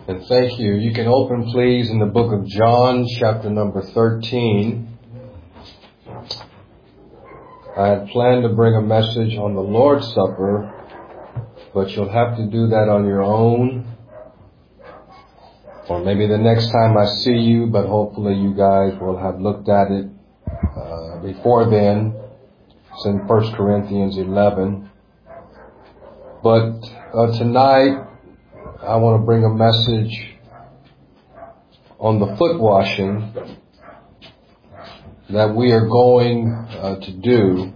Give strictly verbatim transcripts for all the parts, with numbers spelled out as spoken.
And thank you. You can open, please, in the book of John, chapter number thirteen. I had planned to bring a message on the Lord's Supper, but you'll have to do that on your own. Or maybe the next time I see you, but hopefully you guys will have looked at it uh, before then. It's in First Corinthians eleven. But uh, tonight, I want to bring a message on the foot washing that we are going uh, to do.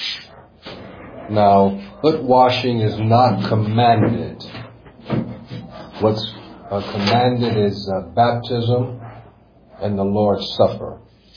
Now, foot washing is not commanded. What's uh, commanded is uh, baptism and the Lord's Supper.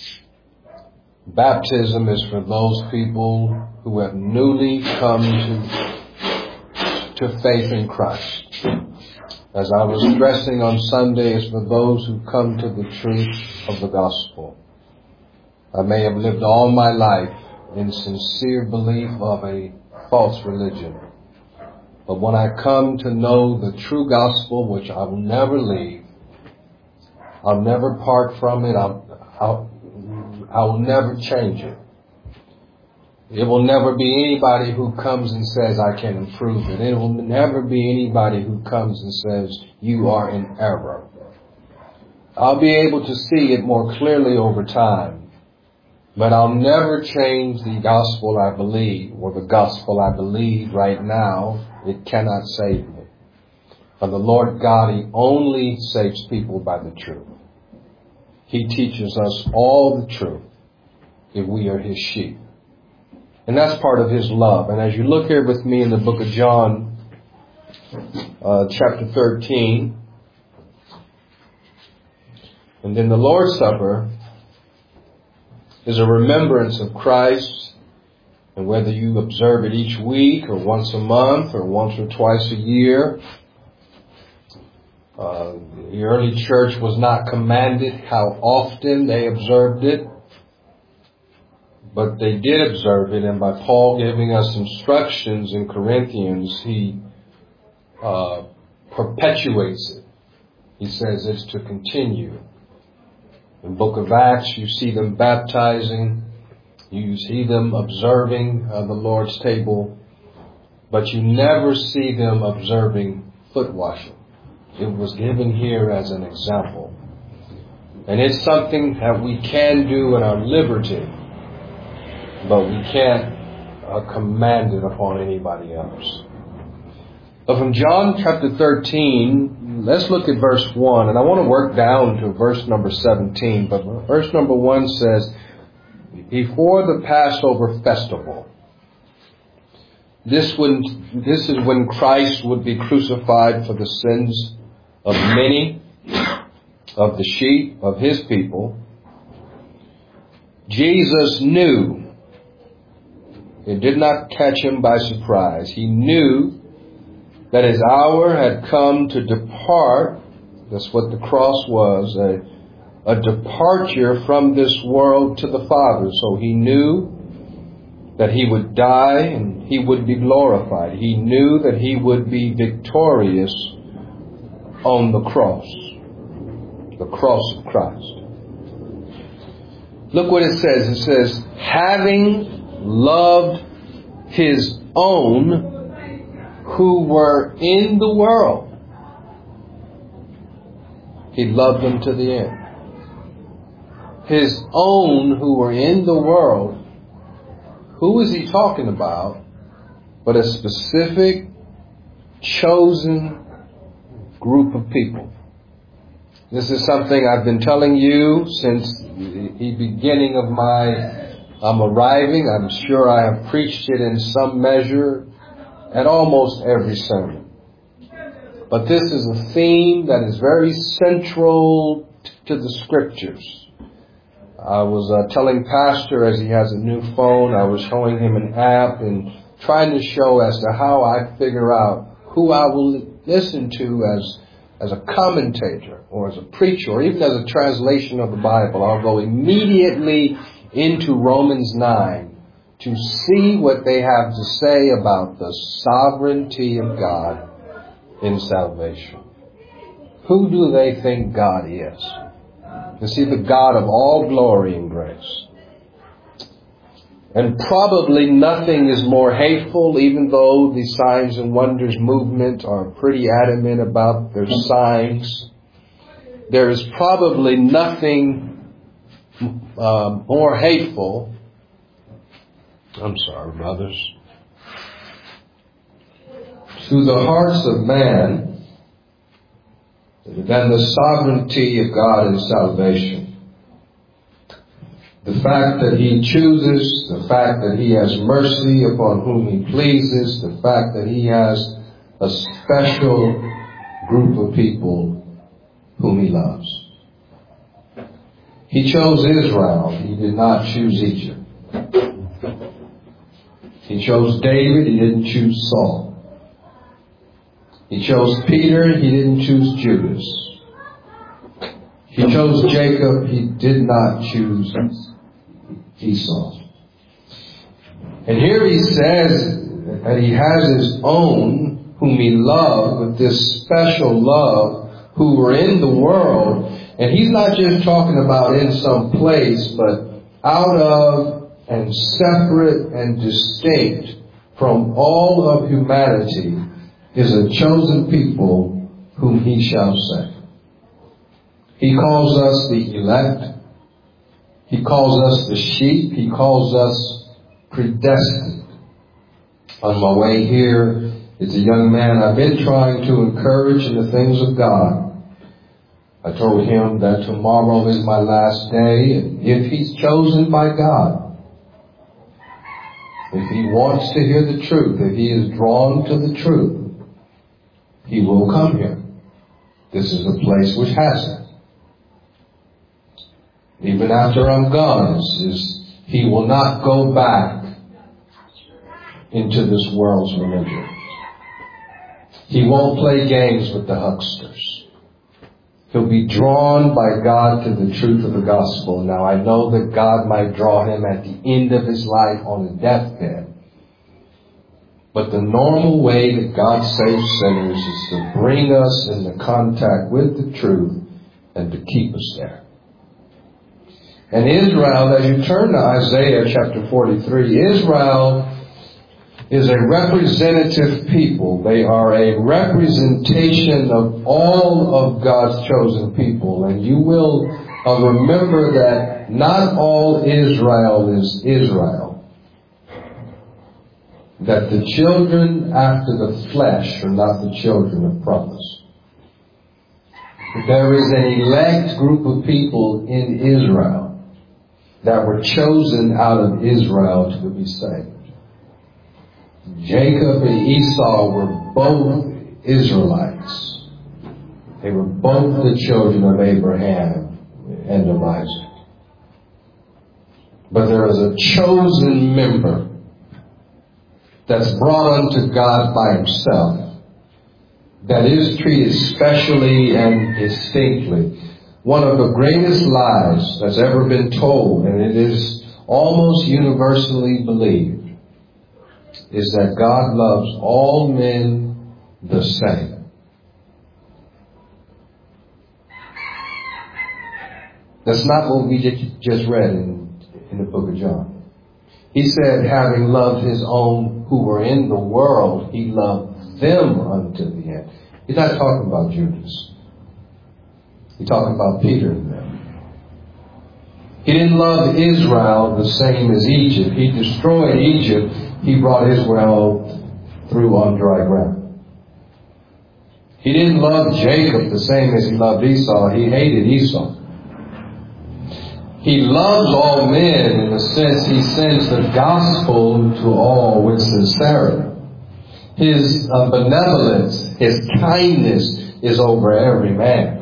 Baptism is for those people who have newly come to, to faith in Christ. As I was stressing on Sunday, it's for those who come to the truth of the gospel. I may have lived all my life in sincere belief of a false religion. But when I come to know the true gospel, which I will never leave, I'll never part from it, I'll, I'll, I will never change it. It will never be anybody who comes and says, I can improve it. It will never be anybody who comes and says, you are in error. I'll be able to see it more clearly over time. But I'll never change the gospel I believe, or the gospel I believe right now. It cannot save me. For the Lord God, He only saves people by the truth. He teaches us all the truth if we are His sheep. And that's part of His love. And as you look here with me in the book of John, uh, chapter thirteen, and then the Lord's Supper is a remembrance of Christ. And whether you observe it each week or once a month or once or twice a year, uh, the early church was not commanded how often they observed it. But they did observe it, and by Paul giving us instructions in Corinthians, he uh, perpetuates it. He says it's to continue. In the book of Acts, you see them baptizing, you see them observing uh, the Lord's table, but you never see them observing foot washing. It was given here as an example. And it's something that we can do in our liberty, but we can't uh, command it upon anybody else. But from John chapter thirteen, let's look at verse one. And I want to work down to verse number seventeen. But verse number one says, before the Passover festival, this, when, this is when Christ would be crucified for the sins of many, of the sheep, of His people. Jesus knew. It did not catch Him by surprise. He knew that His hour had come to depart. That's what the cross was, a, a departure from this world to the Father. So He knew that He would die and He would be glorified. He knew that He would be victorious on the cross, the cross of Christ. Look what it says. It says, having loved His own who were in the world, He loved them to the end. His own who were in the world. Who is He talking about but a specific chosen group of people? This is something I've been telling you since the beginning of my I'm arriving. I'm sure I have preached it in some measure at almost every sermon. But this is a theme that is very central to the Scriptures. I was uh, telling Pastor as he has a new phone, I was showing him an app and trying to show as to how I figure out who I will listen to as as a commentator or as a preacher or even as a translation of the Bible. I'll go immediately into Romans nine to see what they have to say about the sovereignty of God in salvation. who do they think God is? Is He the God of all glory and grace? And probably nothing is more hateful, even though the Signs and Wonders movement are pretty adamant about their signs. There is probably nothing uh, more hateful, I'm sorry, brothers, to the hearts of man than the sovereignty of God in salvation. The fact that He chooses, the fact that He has mercy upon whom He pleases, the fact that He has a special group of people whom He loves. He chose Israel. He did not choose Egypt. He chose David. He didn't choose Saul. He chose Peter. He didn't choose Judas. He chose Jacob. He did not choose Esau. And here He says that He has His own whom He loved with this special love, who were in the world. And He's not just talking about in some place, but out of and separate and distinct from all of humanity is a chosen people whom He shall save. He calls us the elect. He calls us the sheep. He calls us predestined. On my way here is a young man I've been trying to encourage in the things of God. I told him that tomorrow is my last day, and if he's chosen by God, if he wants to hear the truth, if he is drawn to the truth, he will come here. This is a place which has it. Even after I'm gone, is, is he will not go back into this world's religion. He won't play games with the hucksters. He'll be drawn by God to the truth of the gospel. Now, I know that God might draw him at the end of his life on a deathbed. But the normal way that God saves sinners is to bring us into contact with the truth and to keep us there. And Israel, as you turn to Isaiah chapter forty-three, Israel is a representative people. They are a representation of all of God's chosen people. And you will uh, remember that not all Israel is Israel. That the children after the flesh are not the children of promise. There is an elect group of people in Israel that were chosen out of Israel to be saved. Jacob and Esau were both Israelites. They were both the children of Abraham and of Isaac. But there is a chosen member that's brought unto God by himself that is treated specially and distinctly. One of the greatest lies that's ever been told, and it is almost universally believed, is that God loves all men the same. That's not what we just read in, in the book of John. He said, having loved his own who were in the world, he loved them unto the end. He's not talking about Judas. He's talking about Peter and them. He didn't love Israel the same as Egypt. He destroyed Egypt. He brought Israel through on dry ground. He didn't love Jacob the same as he loved Esau. He hated Esau. He loves all men in the sense he sends the gospel to all with sincerity. His uh, benevolence, his kindness is over every man.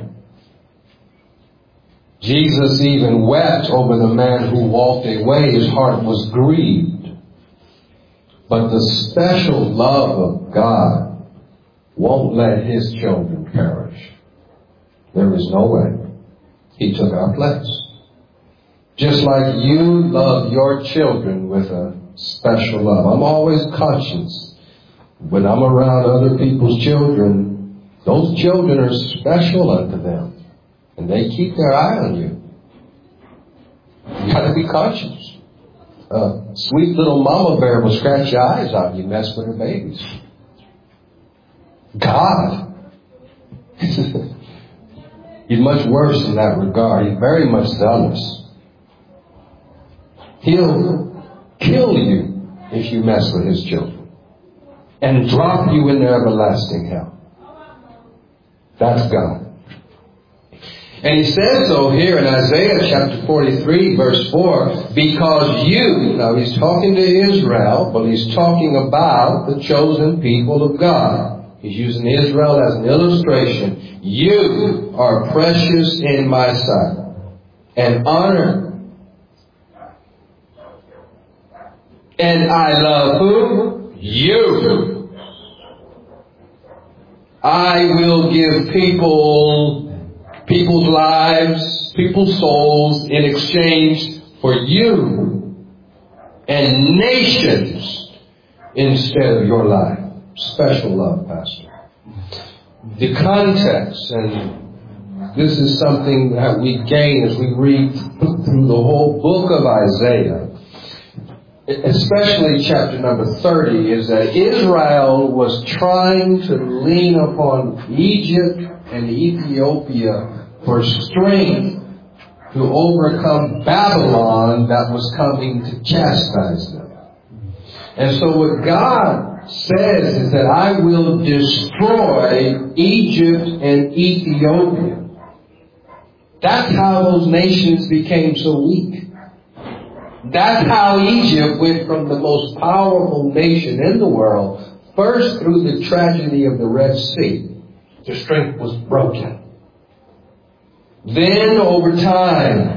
Jesus even wept over the man who walked away. His heart was grieved. But the special love of God won't let his children perish. There is no way. He took our place. Just like you love your children with a special love. I'm always conscious when I'm around other people's children Those children are special unto them, and they keep their eye on you. You got to be conscious. Uh, sweet little mama bear will scratch your eyes out. You mess with her babies. God, He's much worse in that regard. He's very much zealous. He'll kill you if you mess with His children and drop you in their everlasting hell. That's God. And He says so here in Isaiah chapter forty-three verse four, because you, now He's talking to Israel, but He's talking about the chosen people of God. He's using Israel as an illustration. You are precious in my sight and honored. And I love who? You. I will give people people's lives, people's souls in exchange for you, and nations instead of your life. Special love, Pastor. The context, and this is something that we gain as we read through the whole book of Isaiah, especially chapter number thirty, is that Israel was trying to lean upon Egypt and Ethiopia for strength to overcome Babylon that was coming to chastise them. And so what God says is that I will destroy Egypt and Ethiopia. That's how those nations became so weak. That's how Egypt went from the most powerful nation in the world, first through the tragedy of the Red Sea. Their strength was broken. Then over time,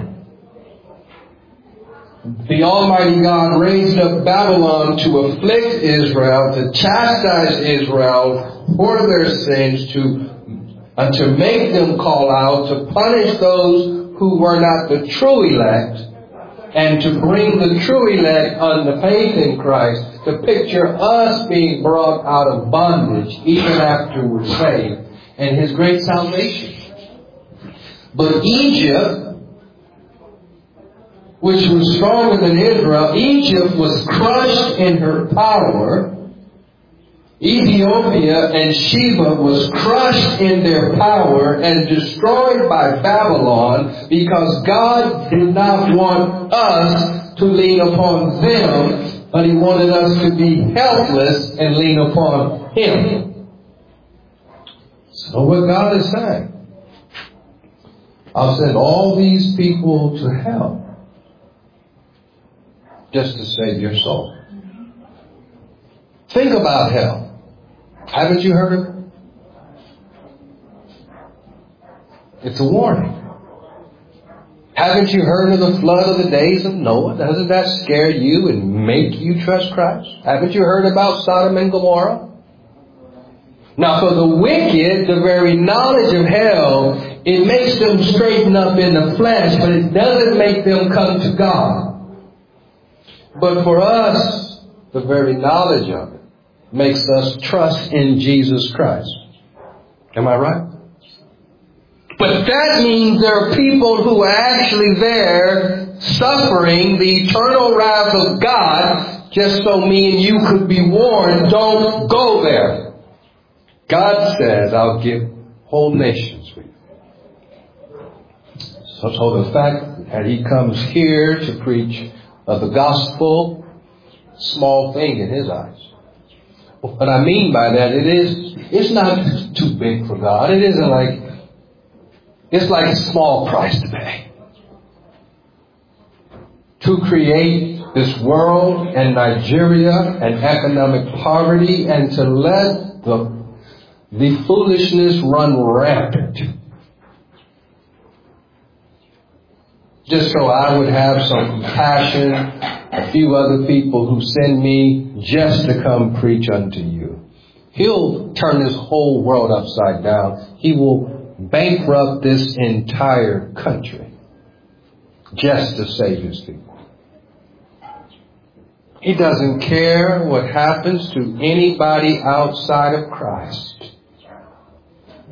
the Almighty God raised up Babylon to afflict Israel, to chastise Israel for their sins, to, uh, to make them call out, to punish those who were not the true elect, and to bring the true elect unto faith in Christ, to picture us being brought out of bondage even after we're saved, and His great salvation. But Egypt, which was stronger than Israel, Egypt was crushed in her power. Ethiopia and Sheba was crushed in their power and destroyed by Babylon, because God did not want us to lean upon them, but He wanted us to be helpless and lean upon Him. So what God is saying, I'll send all these people to hell just to save your soul. Think about hell. Haven't you heard of it? It's a warning. Haven't you heard of the flood of the days of Noah? Doesn't that scare you and make you trust Christ? Haven't you heard about Sodom and Gomorrah? Now for the wicked, the very knowledge of hell, it makes them straighten up in the flesh, but it doesn't make them come to God. But for us, the very knowledge of it makes us trust in Jesus Christ. Am I right? But that means there are people who are actually there suffering the eternal wrath of God, just so me and you could be warned, don't go there. God says, I'll give whole nations with you. So, so the fact that He comes here to preach of the gospel, small thing in His eyes. What I mean by that, it is, it's not too big for God. It isn't like, it's like a small price to pay. To create this world and Nigeria and economic poverty, and to let the, the foolishness run rampant. Just so I would have some compassion, a few other people who send me just to come preach unto you. He'll turn this whole world upside down. He will bankrupt this entire country just to save His people. He doesn't care what happens to anybody outside of Christ.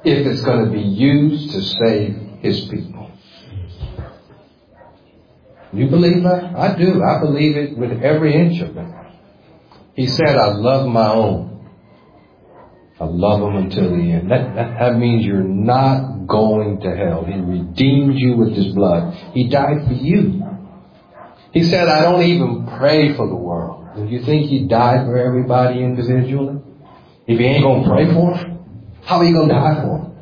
if it's going to be used to save His people. You believe that? I do. I believe it with every inch of it. He said, I love my own. I love them until the end. That, that, that means you're not going to hell. He redeemed you with His blood. He died for you. He said, I don't even pray for the world. Do you think He died for everybody individually? If He ain't going to pray for them, how are you going to die for them?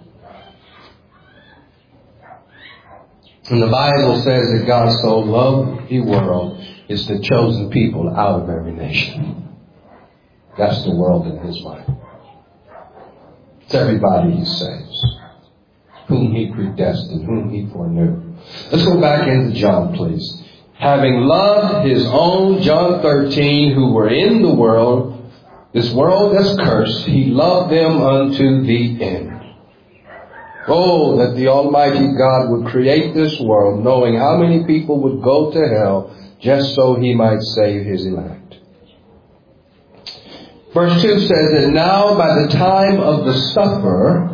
And the Bible says that God so loved the world, it's the chosen people out of every nation. That's the world in His mind. It's everybody He saves, whom He predestined, whom He foreknew. Let's go back into John, please. Having loved His own, John thirteen, who were in the world, this world that's cursed, He loved them unto the end. Oh, that the Almighty God would create this world, knowing how many people would go to hell, just so He might save His elect. Verse two says that now by the time of the supper,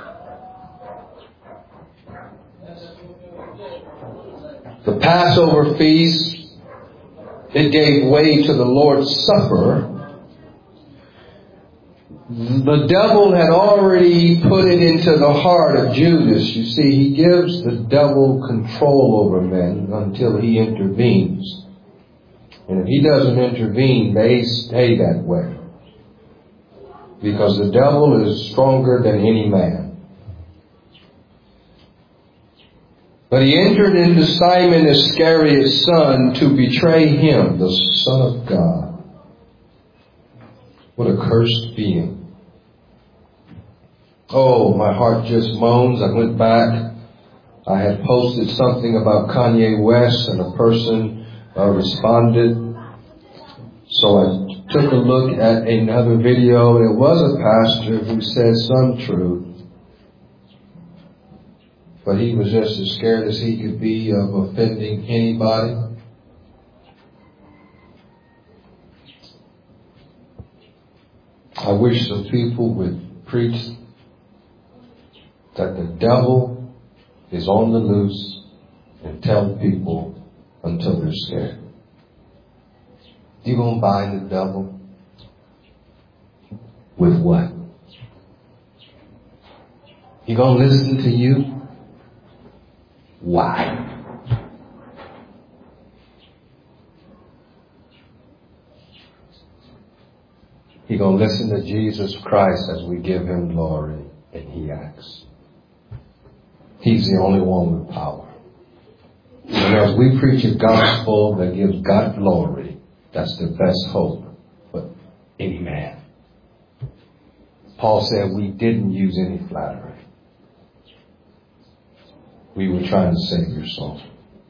the Passover feast, it gave way to the Lord's Supper. The devil had already put it into the heart of Judas. You see, he gives the devil control over men until he intervenes. And if he doesn't intervene, they stay that way. Because the devil is stronger than any man. But he entered into Simon Iscariot's son to betray him, the Son of God. What a cursed being. Oh, my heart just moans. I went back. I had posted something about Kanye West and a person uh, responded. So I took a look at another video. There was a pastor who said some truth. But he was just as scared as he could be of offending anybody. I wish some people would preach that the devil is on the loose and tell people until they're scared. You gonna bind the devil with what? He gonna listen to you? Why? He gonna listen to Jesus Christ as we give Him glory and He acts. He's the only one with power. And as we preach a gospel that gives God glory, that's the best hope for any man. Paul said we didn't use any flattery. We were trying to save your soul.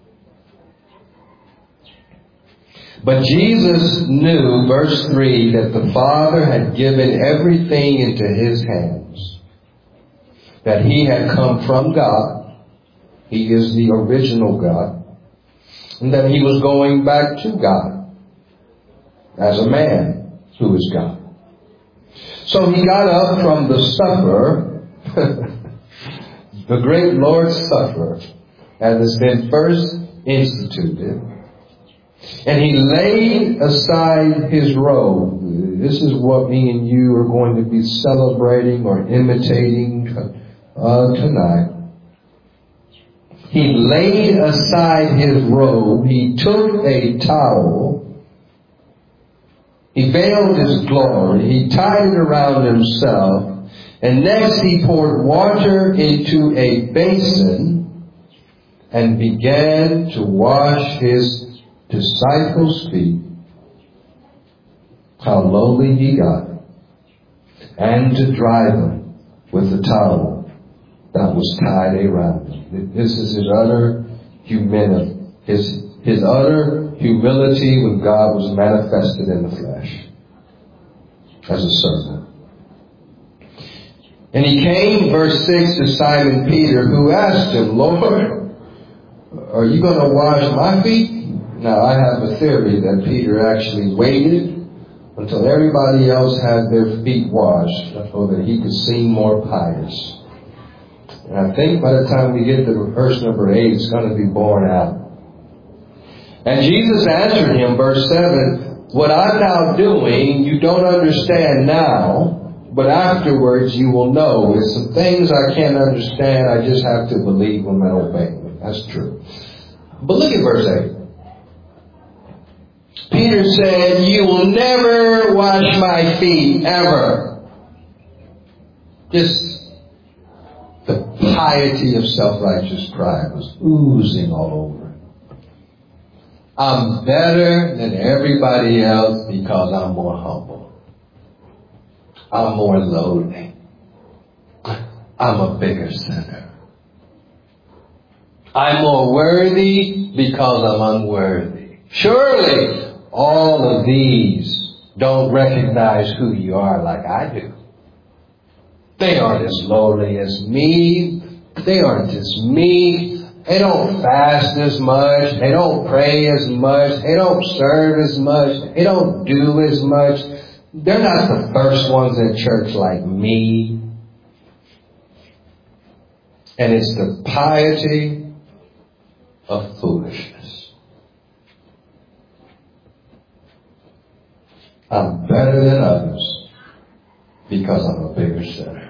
But Jesus knew, verse three, that the Father had given everything into His hands. That He had come from God. He is the original God. And that He was going back to God as a man who is God. So He got up from the supper, the great Lord's Supper, as has been first instituted, and He laid aside His robe. This is what me and you are going to be celebrating or imitating uh, tonight. He laid aside His robe. He took a towel. He veiled His glory. He tied it around Himself. And next He poured water into a basin and began to wash His disciples' feet. How lowly He got. And to dry them with the towel that was tied around Him. This is His utter humility. His, his utter humility when God was manifested in the flesh. As a servant. And He came, verse six, to Simon Peter, who asked Him, Lord, are you going to wash my feet? Now, I have a theory that Peter actually waited until everybody else had their feet washed so that he could seem more pious. And I think by the time we get to verse number eight, it's going to be borne out. And Jesus answered him, verse seven, what I'm now doing, you don't understand now, but afterwards you will know. There's some things I can't understand. I just have to believe them and obey them. That's true. But look at verse eight. Peter said, you will never wash my feet, ever. Just the piety of self-righteous pride was oozing all over. I'm better than everybody else because I'm more humble. I'm more lowly. I'm a bigger sinner. I'm more worthy because I'm unworthy. Surely all of these don't recognize who you are like I do. They aren't as lowly as me. They aren't as meek. They don't fast as much. They don't pray as much. They don't serve as much. They don't do as much. They're not the first ones in church like me. And it's the piety of foolishness. I'm better than others because I'm a bigger sinner.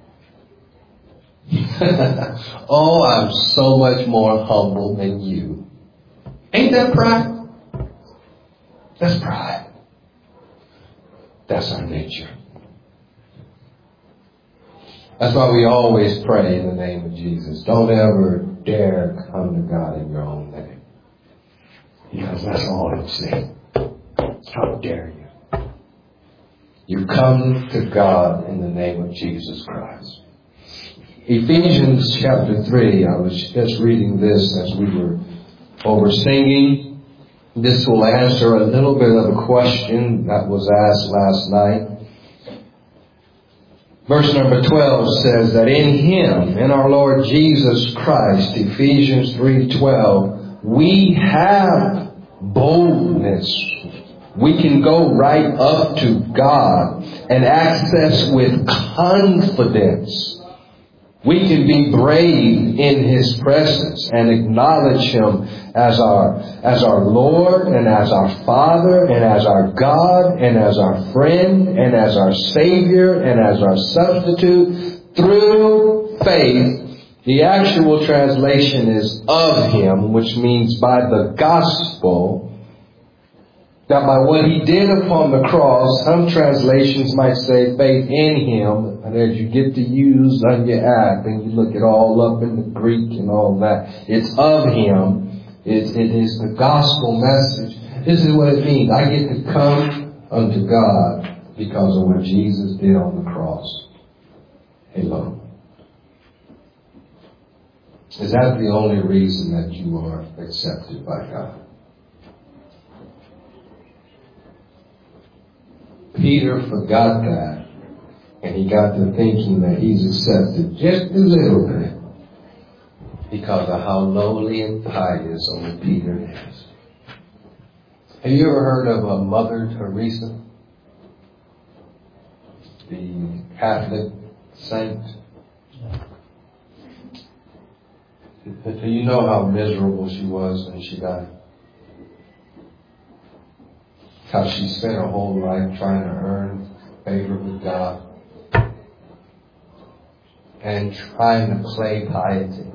Oh, I'm so much more humble than you. Ain't that pride? That's pride. That's our nature. That's why we always pray in the name of Jesus. Don't ever dare come to God in your own name. Because that's all it's saying. How dare you? You come to God in the name of Jesus Christ. Ephesians chapter three, I was just reading this as we were over singing. This will answer a little bit of a question that was asked last night. Verse number twelve says that in Him, in our Lord Jesus Christ, Ephesians three twelve, we have boldness. We can go right up to God and access with confidence. We can be brave in His presence and acknowledge Him as our, as our Lord and as our Father and as our God and as our friend and as our Savior and as our substitute through faith. The actual translation is of Him, which means by the gospel. That by what He did upon the cross, some translations might say faith in Him. And as you get to use on your act and you look it all up in the Greek and all that, it's of Him. It's, it is the gospel message. This is what it means. I get to come unto God because of what Jesus did on the cross. Hello. Is that the only reason that you are accepted by God? Peter forgot that, and he got to thinking that he's accepted just a little bit because of how lowly and pious old Peter is. Have you ever heard of a Mother Teresa? The Catholic saint? Do you know how miserable she was when she died? How she spent her whole life trying to earn favor with God and trying to play piety.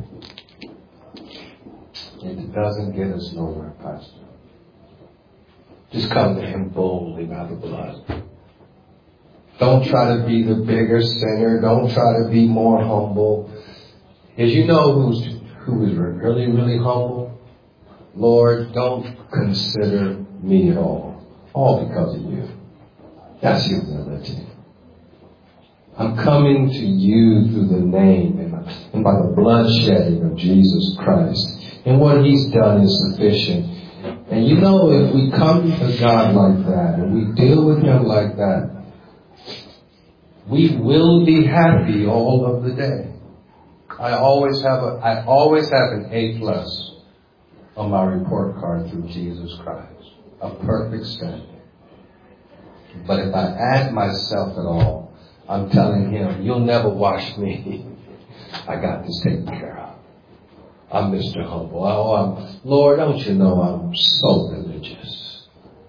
It doesn't get us nowhere, Pastor. Just come to Him boldly by the blood. Don't try to be the bigger sinner. Don't try to be more humble. As you know who's who is really, really humble? Lord, don't consider me at all. All because of you. That's humility. I'm coming to you through the name and, and by the blood shedding of Jesus Christ. And what He's done is sufficient. And you know, if we come to God like that and we deal with Him like that, we will be happy all of the day. I always have a, I always have an A plus on my report card through Jesus Christ. A perfect standard. But if I add myself at all, I'm telling Him, you'll never wash me. I got this taken care of. I'm Mister Humble. Oh, I'm, Lord, don't you know I'm so religious?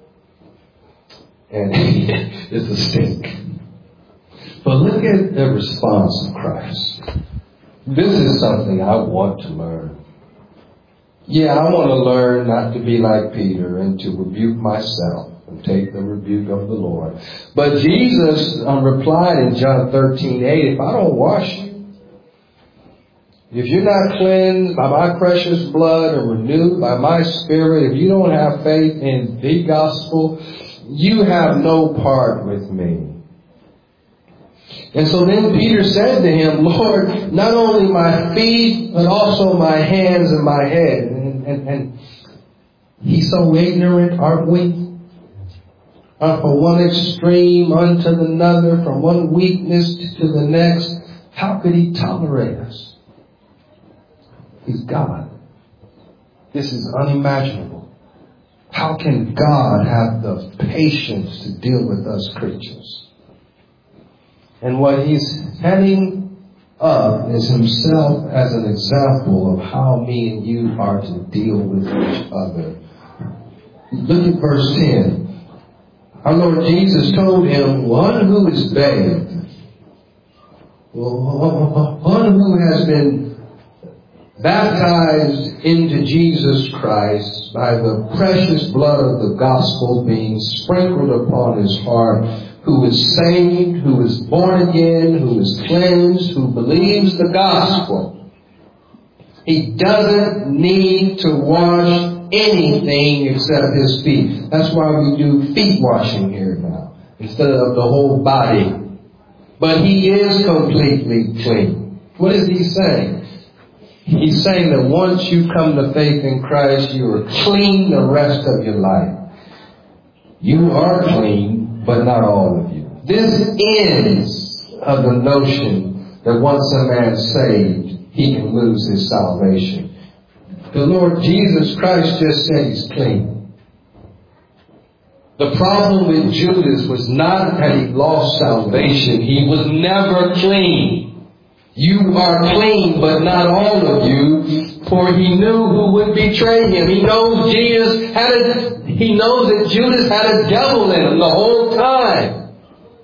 And it's a stink. But look at the response of Christ. This is something I want to learn. Yeah, I want to learn not to be like Peter and to rebuke myself and take the rebuke of the Lord. But Jesus um, replied in John thirteen eight, if I don't wash you, if you're not cleansed by my precious blood and renewed by my spirit, if you don't have faith in the gospel, you have no part with me. And so then Peter said to him, Lord, not only my feet, but also my hands and my head. And, and, and he's so ignorant, aren't we? Uh, from one extreme unto another, from one weakness to the next. How could he tolerate us? He's God. This is unimaginable. How can God have the patience to deal with us creatures? And what he's setting up is himself as an example of how me and you are to deal with each other. Look at verse ten. Our Lord Jesus told him, one who is bathed, one who has been baptized into Jesus Christ by the precious blood of the gospel being sprinkled upon his heart, who is saved, who is born again, who is cleansed, who believes the gospel. He doesn't need to wash anything except his feet. That's why we do feet washing here now, instead of the whole body. But he is completely clean. What is he saying? He's saying that once you come to faith in Christ, you are clean the rest of your life. You are clean, but not all of you. This ends of the notion that once a man's saved, he can lose his salvation. The Lord Jesus Christ just said he's clean. The problem with Judas was not that he lost salvation. He was never clean. You are clean, but not all of you, for he knew who would betray him. He knows Jesus had a, he knows that Judas had a devil in him the whole time.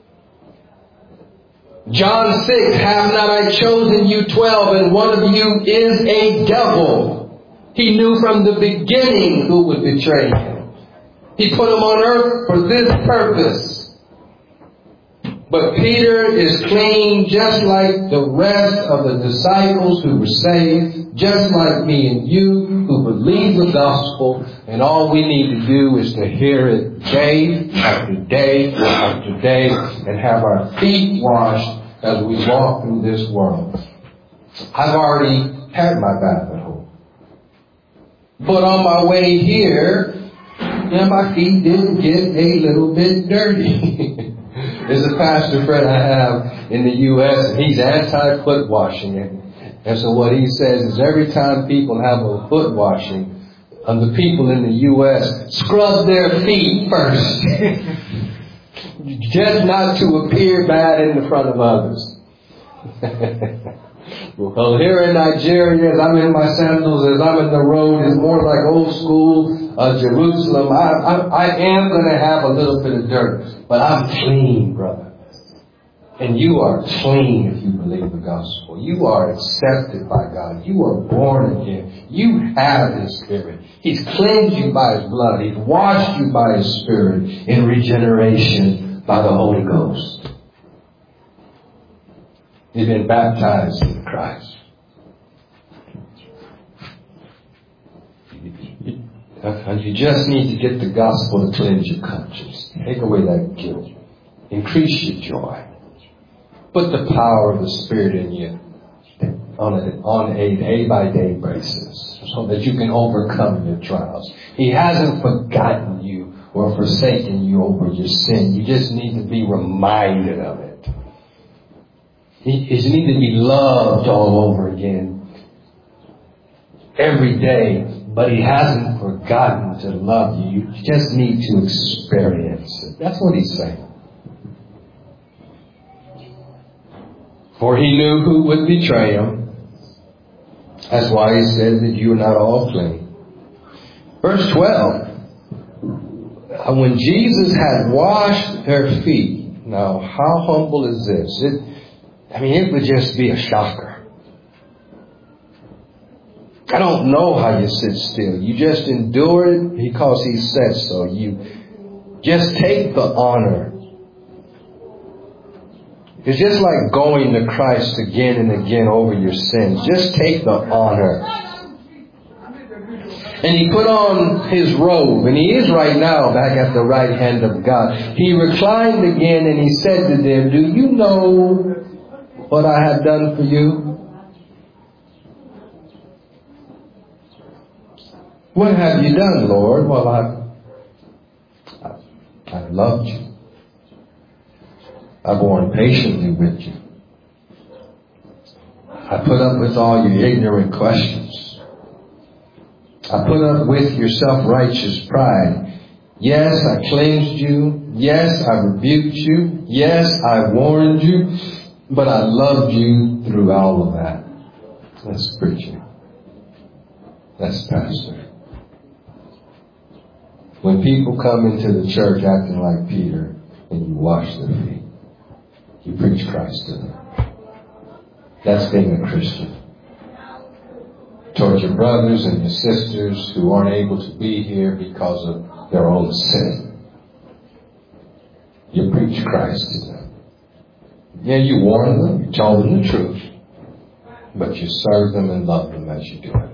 John six, have not I chosen you twelve, and one of you is a devil. He knew from the beginning who would betray him. He put him on earth for this purpose. But Peter is clean just like the rest of the disciples who were saved, just like me and you who believe the gospel, and all we need to do is to hear it day after day after day and have our feet washed as we walk through this world. I've already had my bath at home. But on my way here, yeah, my feet did get a little bit dirty. There's a pastor friend I have in the U S and he's anti-foot washing. And so what he says is every time people have a foot washing, um, the people in the U S scrub their feet first. Just not to appear bad in the front of others. Well, here in Nigeria, as I'm in my sandals, as I'm in the road, it's more like old school uh, Jerusalem. I, I, I am going to have a little bit of dirt, but I'm clean, brother. And you are clean if you believe the gospel. You are accepted by God. You are born again. You have His Spirit. He's cleansed you by His blood. He's washed you by His Spirit in regeneration by the Holy Ghost. You've been baptized in Christ. You just need to get the gospel to cleanse your conscience. Take away that guilt. Increase your joy. Put the power of the Spirit in you on a, on a day-by-day basis so that you can overcome your trials. He hasn't forgotten you or forsaken you over your sin. You just need to be reminded of it. You need to be loved all over again every day, but He hasn't forgotten to love you. You just need to experience it. That's what He's saying. For He knew who would betray Him. That's why he said that you are not all clean. Verse twelve. When Jesus had washed their feet. Now, how humble is this? It, I mean, it would just be a shocker. I don't know how you sit still. You just endure it because he said so. You just take the honor. It's just like going to Christ again and again over your sins. Just take the honor. And he put on his robe, and he is right now back at the right hand of God. He reclined again and he said to them, do you know what I have done for you? What have you done, Lord? Well, I, I, I loved you. I borne patiently with you. I put up with all your ignorant questions. I put up with your self-righteous pride. Yes, I cleansed you. Yes, I rebuked you. Yes, I warned you. But I loved you through all of that. That's preaching. That's pastor. When people come into the church acting like Peter and you wash their feet, you preach Christ to them. That's being a Christian. Towards your brothers and your sisters who aren't able to be here because of their own sin, you preach Christ to them. Yeah, you warn them, you tell them the truth, but you serve them and love them as you do it.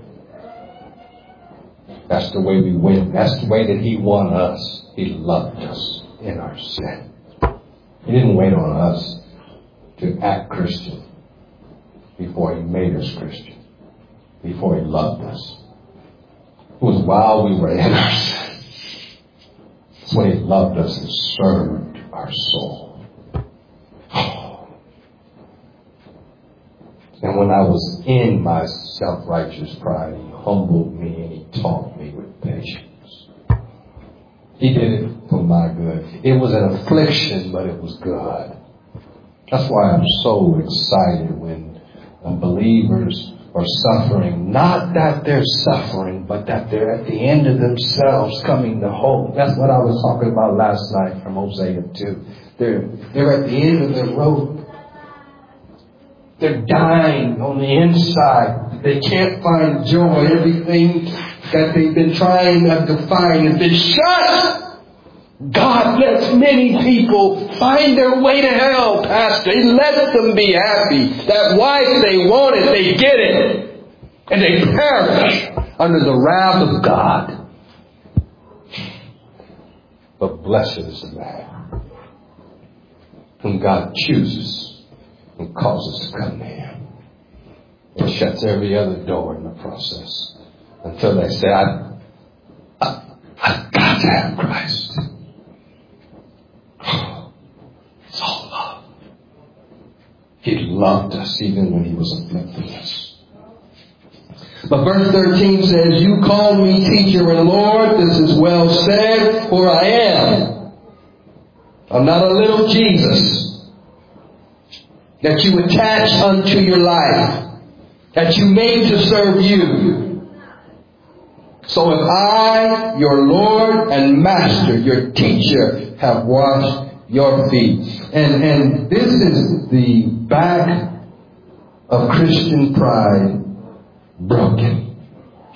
That's the way we win. That's the way that he won us. He loved us in our sin. He didn't wait on us to act Christian before he made us Christian, before he loved us. It was while we were in our sin. That's when he loved us and served our soul. Oh. And when I was in my self-righteous pride, he humbled me and he taught me with patience. He did it for my good. It was an affliction, but it was good. That's why I'm so excited when believers are suffering. Not that they're suffering, but that they're at the end of themselves coming to hope. That's what I was talking about last night from Hosea two. They're, they're at the end of their rope. They're dying on the inside. They can't find joy. Everything that they've been trying to find has been shut. God lets many people find their way to hell, Pastor. He lets them be happy. That wife they wanted, they get it. And they perish under the wrath of God. But blessed is the man whom God chooses and causes to come to him. And shuts every other door in the process until they say, I, I, I've got to have Christ. It's all love. He loved us even when he was afflicting us. But verse thirteen says, you called me teacher and Lord. This is well said, for I am. I'm not a little Jesus that you attach unto your life, that you made to serve you. So if I, your Lord and Master, your teacher, have washed your feet. And, and this is the back of Christian pride broken.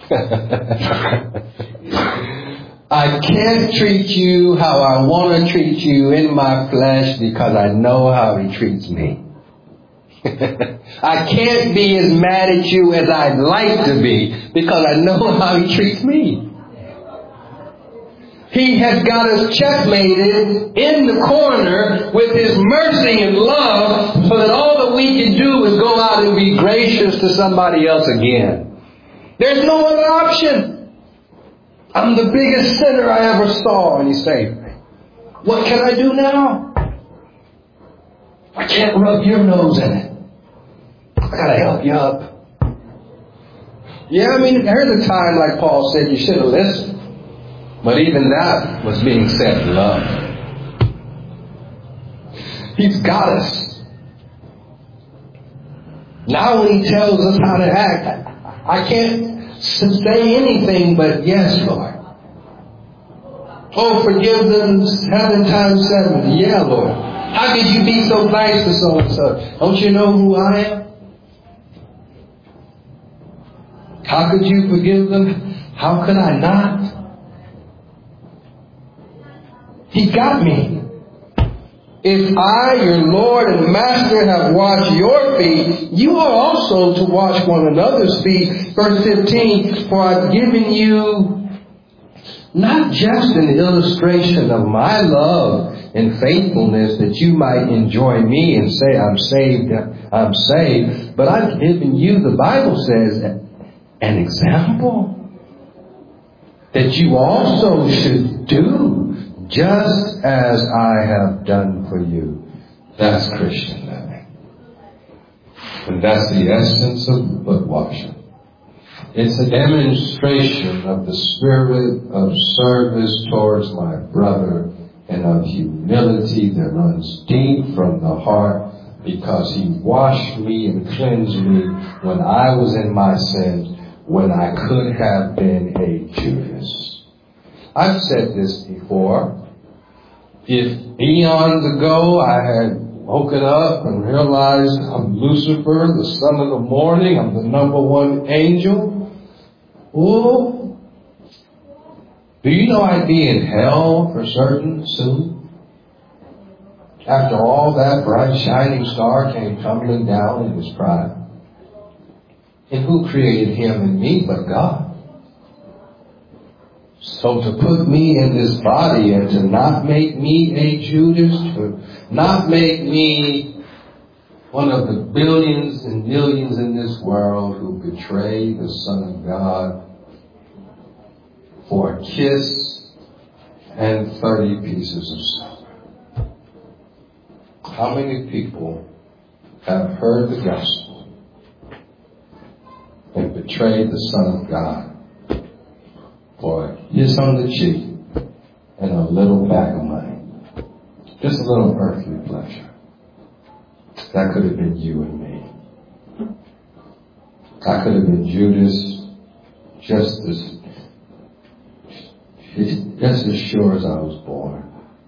I can't treat you how I want to treat you in my flesh because I know how he treats me. I can't be as mad at you as I'd like to be because I know how he treats me. He has got us checkmated in the corner with his mercy and love so that all that we can do is go out and be gracious to somebody else again. There's no other option. I'm the biggest sinner I ever saw and he saved me. What can I do now? I can't rub your nose in it. I gotta help you up. Yeah, I mean, there's a time, like Paul said, you should have listened. But even that was being said in love. He's got us. Now when he tells us how to act, I can't say anything but yes, Lord. Oh, forgive them seven times seven. Yeah, Lord. How could you be so nice to so and so? Don't you know who I am? How could you forgive them? How could I not? He got me. If I, your Lord and Master, have washed your feet, you are also to wash one another's feet. Verse fifteen, for I've given you not just an illustration of my love and faithfulness that you might enjoy me and say, I'm saved, I'm saved, but I've given you, the Bible says, an example that you also should do just as I have done for you. That's Christian living. And that's the essence of foot washing. It's a demonstration of the spirit of service towards my brother and of humility that runs deep from the heart, because he washed me and cleansed me when I was in my sins, when I could have been a Judas. I've said this before. If eons ago I had woken up and realized I'm Lucifer, the son of the morning, I'm the number one angel, oh, do you know I'd be in hell for certain soon? After all that bright shining star came tumbling down in his pride. And who created him and me but God? So to put me in this body and to not make me a Judas, to not make me one of the billions and millions in this world who betray the Son of God for a kiss and thirty pieces of silver. How many people have heard the gospel and betrayed the Son of God for a kiss on the cheek and a little bag of money? Just a little earthly pleasure. That could have been you and me. I could have been Judas just as just as sure as I was born.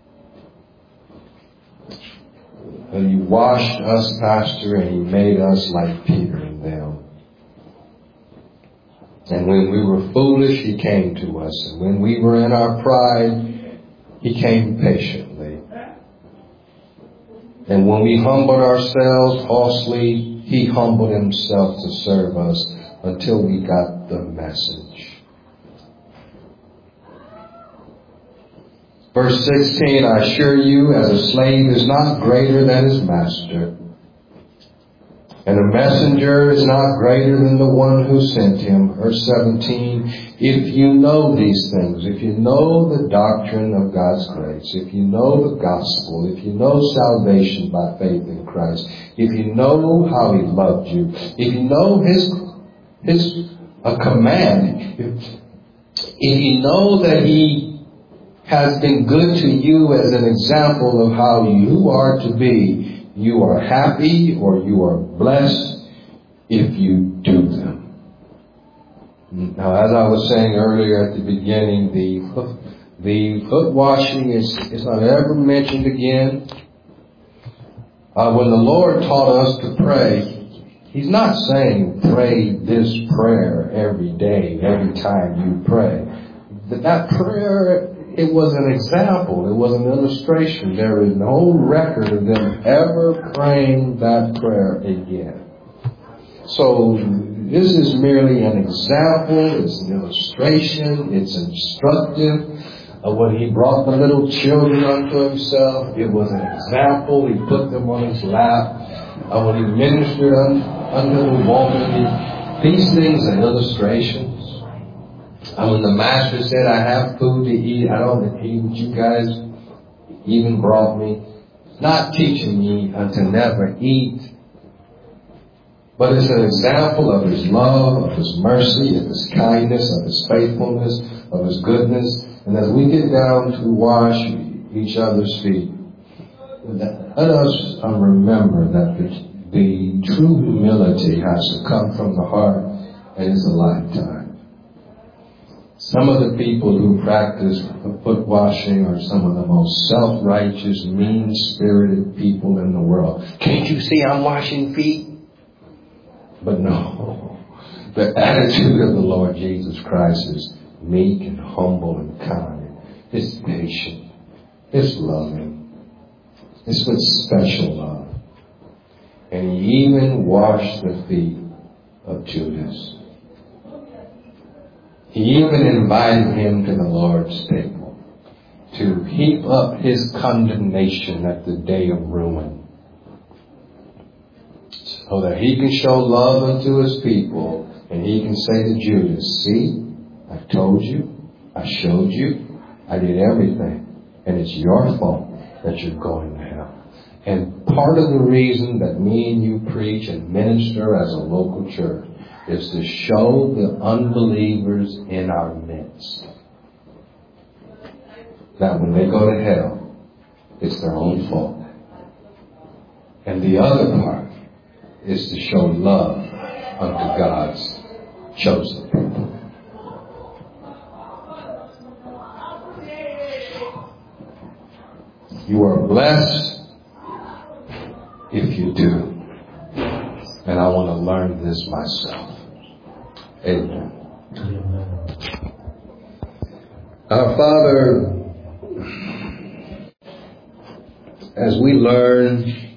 And he washed us, Pastor, and he made us like Peter and them. And when we were foolish, he came to us. And when we were in our pride, he came patiently. And when we humbled ourselves falsely, he humbled himself to serve us until we got the message. Verse sixteen, I assure you, as a slave is not greater than his master, and a messenger is not greater than the one who sent him. Verse seventeen, if you know these things, if you know the doctrine of God's grace, if you know the gospel, if you know salvation by faith in Christ, if you know how he loved you, if you know his his a command, if, if you know that he has been good to you as an example of how you are to be, you are happy or you are blessed if you do them. Now, as I was saying earlier at the beginning, the the foot washing is, is not ever mentioned again. Uh, when the Lord taught us to pray, he's not saying pray this prayer every day, every time you pray. That prayer, it was an example. It was an illustration. There is no record of them ever praying that prayer again. So this is merely an example. It's an illustration. It's instructive. Uh, when he brought the little children unto himself, it was an example. He put them on his lap. Uh, when he ministered un, unto the woman, he, these things are illustrations. And when the master said, I have food to eat, I don't eat what you guys even brought me. Not teaching me uh, to never eat. But it's an example of his love, of his mercy, of his kindness, of his faithfulness, of his goodness. And as we get down to wash each other's feet, let us remember that the, the true humility has to come from the heart and it's a lifetime. Some of the people who practice foot washing are some of the most self-righteous, mean-spirited people in the world. Can't you see I'm washing feet? But no, the attitude of the Lord Jesus Christ is meek and humble and kind. It's patient. It's loving. It's with special love. And he even washed the feet of Judas. He even invited him to the Lord's table to heap up his condemnation at the day of ruin, so that he can show love unto his people, and he can say to Judas, see, I told you, I showed you, I did everything, and it's your fault that you're going to hell. And part of the reason that me and you preach and minister as a local church is to show the unbelievers in our midst that when they go to hell, it's their own fault. And the other part is to show love unto God's chosen people. You are blessed if you do. And I want to learn this myself. Amen. Our Father, as we learn